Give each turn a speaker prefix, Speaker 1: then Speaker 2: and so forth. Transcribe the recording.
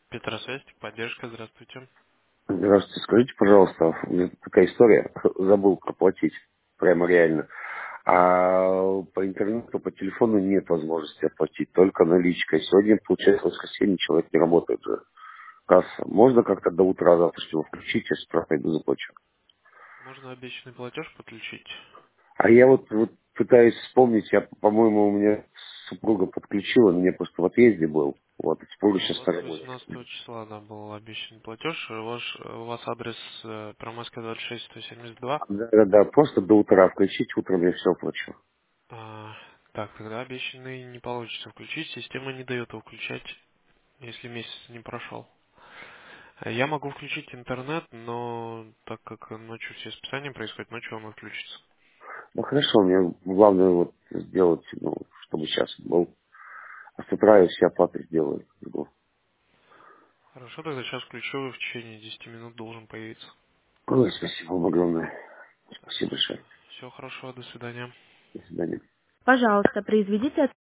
Speaker 1: Петросвязь, поддержка, здравствуйте.
Speaker 2: Здравствуйте, скажите, пожалуйста, у меня тут такая история, забыл проплатить, прямо реально. А по интернету, по телефону нет возможности оплатить, только наличкой. Сегодня, получается, воскресенье, человек не работает же. Касса. Можно как-то до утра завтрашнего включить, я справа пойду заплачу.
Speaker 1: Можно обещанный платеж подключить?
Speaker 2: А я вот пытаюсь вспомнить, я, по-моему, у меня супруга подключила, меня просто в отъезде был. Вот, и супруга
Speaker 1: У
Speaker 2: сейчас
Speaker 1: вас
Speaker 2: на
Speaker 1: с
Speaker 2: работе.
Speaker 1: 18 числа, да, был обещанный платеж. У вас адрес Промайская 26 172.
Speaker 2: Да-да-да, просто до утра включить, утром я все оплачу.
Speaker 1: Так, тогда обещанный не получится включить. Система не дает его включать, если месяц не прошел. Я могу включить интернет, но так как ночью все списания происходят, ночью он отключится.
Speaker 2: Ну хорошо, мне главное вот сделать, ну, чтобы сейчас был. А с утра я все оплаты сделаю.
Speaker 1: Хорошо, тогда сейчас включу, в течение 10 минут должен появиться.
Speaker 2: Ой, спасибо вам огромное. Спасибо большое.
Speaker 1: Все хорошо, до свидания.
Speaker 2: До свидания.
Speaker 3: Пожалуйста, произведите